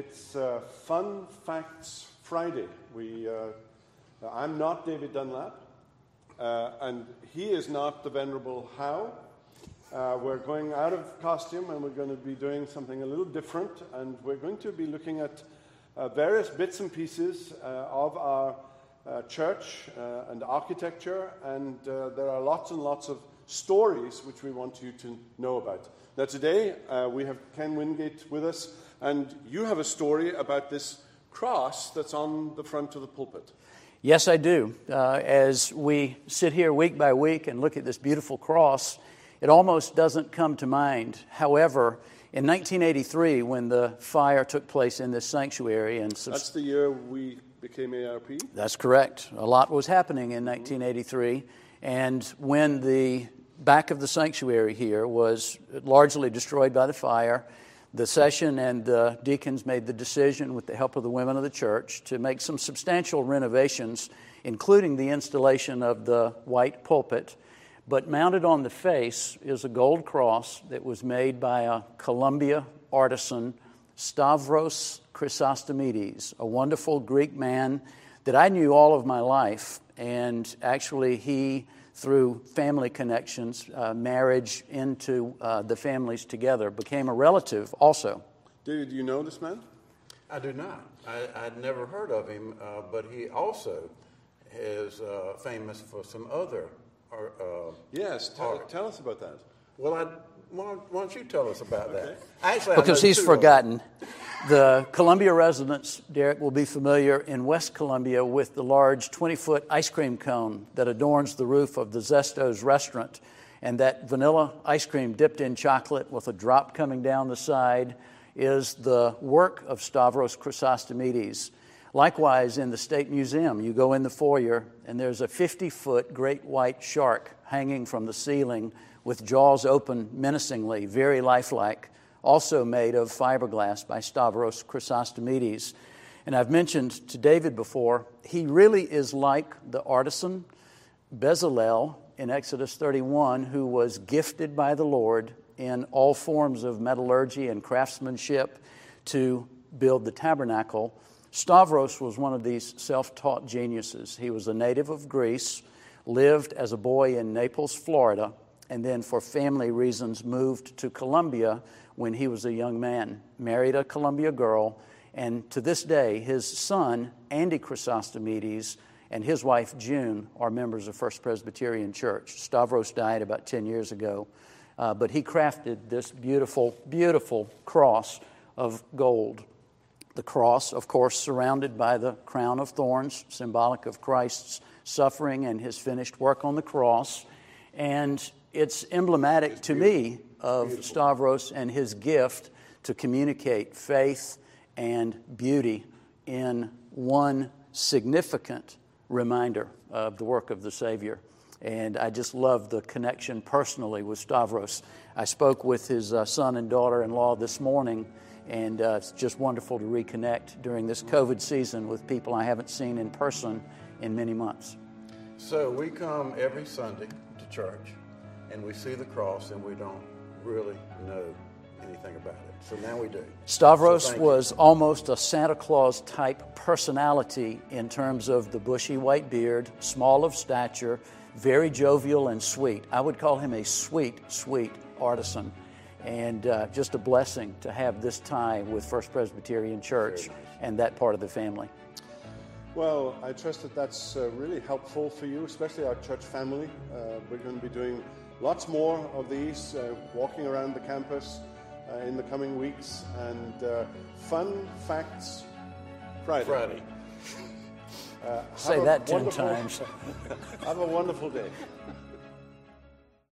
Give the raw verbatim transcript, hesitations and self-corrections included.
it's uh, Fun Facts Friday. We, uh, I'm not David Dunlap, uh, and he is not the Venerable Howe. Uh, we're going out of costume, and we're going to be doing something a little different, and we're going to be looking at uh, various bits and pieces uh, of our uh, church uh, and architecture, and uh, there are lots and lots of stories which we want you to know about. Now today, uh, we have Ken Wingate with us, and you have a story about this cross that's on the front of the pulpit. Yes, I do. Uh, as we sit here week by week and look at this beautiful cross, it almost doesn't come to mind. However, in nineteen eighty-three, when the fire took place in this sanctuary, and subs- that's the year we became A R P? That's correct. A lot was happening in nineteen eighty-three, and when the back of the sanctuary here was largely destroyed by the fire, the session and the deacons made the decision, with the help of the women of the church, to make some substantial renovations, including the installation of the white pulpit. But mounted on the face is a gold cross that was made by a Columbia artisan, Stavros Chrysostomides, a wonderful Greek man that I knew all of my life. And actually he, through family connections, uh, marriage into uh, the families together, became a relative also. Did you know this man? I do not. I, I'd never heard of him, uh, but he also is uh, famous for some other Or, uh, yes, tell, tell us about that. Well, I, why, don't, why don't you tell us about okay. that? Actually, because he's forgotten. The Columbia residents, Derek, will be familiar in West Columbia with the large twenty-foot ice cream cone that adorns the roof of the Zesto's restaurant. And that vanilla ice cream dipped in chocolate with a drop coming down the side is the work of Stavros Chrysostomides. Likewise, in the State Museum, you go in the foyer, and there's a fifty-foot great white shark hanging from the ceiling with jaws open menacingly, very lifelike, also made of fiberglass by Stavros Chrysostomides. And I've mentioned to David before, he really is like the artisan Bezalel in Exodus thirty-one, who was gifted by the Lord in all forms of metallurgy and craftsmanship to build the tabernacle. Stavros was one of these self-taught geniuses. He was a native of Greece, lived as a boy in Naples, Florida, and then for family reasons moved to Columbia when he was a young man, married a Columbia girl, and to this day, his son, Andy Chrysostomides, and his wife, June, are members of First Presbyterian Church. Stavros died about ten years ago, uh, but he crafted this beautiful, beautiful cross of gold. The cross, of course, surrounded by the crown of thorns, symbolic of Christ's suffering and his finished work on the cross. And it's emblematic it's to me of beautiful. Stavros and his gift to communicate faith and beauty in one significant reminder of the work of the Savior. And I just love the connection personally with Stavros. I spoke with his uh, son and daughter-in-law this morning, and uh, it's just wonderful to reconnect during this COVID season with people I haven't seen in person in many months. So we come every Sunday to church, and we see the cross, and we don't really know anything about it. So now we do. Stavros so was you. almost a Santa Claus-type personality in terms of the bushy white beard, small of stature, very jovial and sweet. I would call him a sweet, sweet artisan. And uh, just a blessing to have this tie with First Presbyterian Church and that part of the family. Well, I trust that that's uh, really helpful for you, especially our church family. Uh, we're going to be doing lots more of these, uh, walking around the campus uh, in the coming weeks, and uh, Fun Facts Friday. Friday. Uh, Say that ten times. Have a wonderful day.